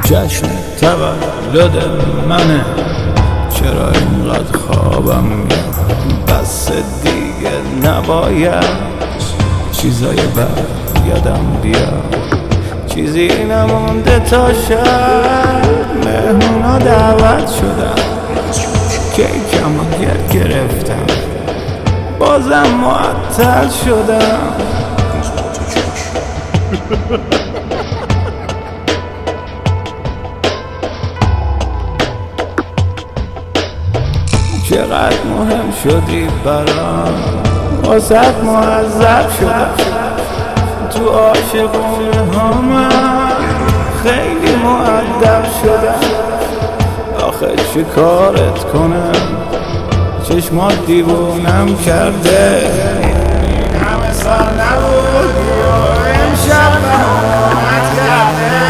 جشن تولد منه، چرا اینقدر خوابم میاد؟ بس دیگه نباید چیزای بد یادم بیاد. چیزی نمونده تا شب، مهمونا دعوت شدن، کیکم رو گرفتم، بازم معطل شدم. چقدر مهم شدی برام، واسه معذب شدم. تو عاشقونه ها من خیلی مؤدب شدم. آخه چه کارت کنم، چشمات دیوونم کرده. این همه سال نبود امشب بهت کرده.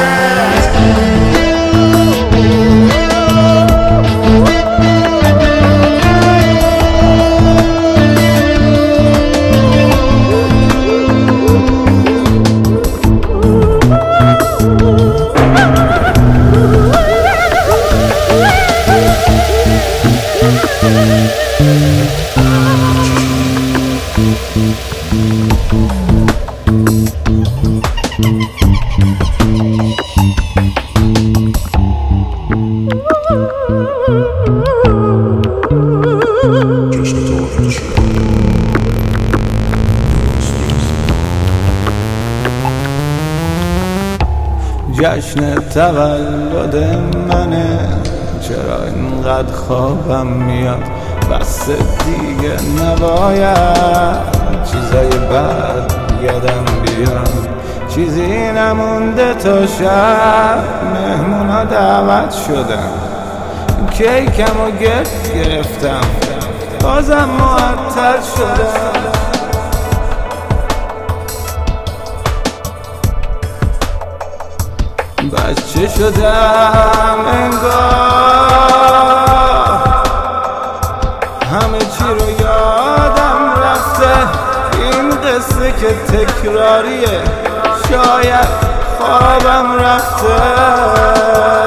جشن تولد منه، چرا اینقدر خوابم میاد؟ بس دیگه نباید چیزای بد یادم بیاد. چیزی نمونده تا شب، مهمونا دعوت شدن، کیکم رو گرفتم، بازم معطل شدم. بچه شدم انگار، همه چی رو یادم رفته. این قصه که تکراریه، شاید خوابم رفته.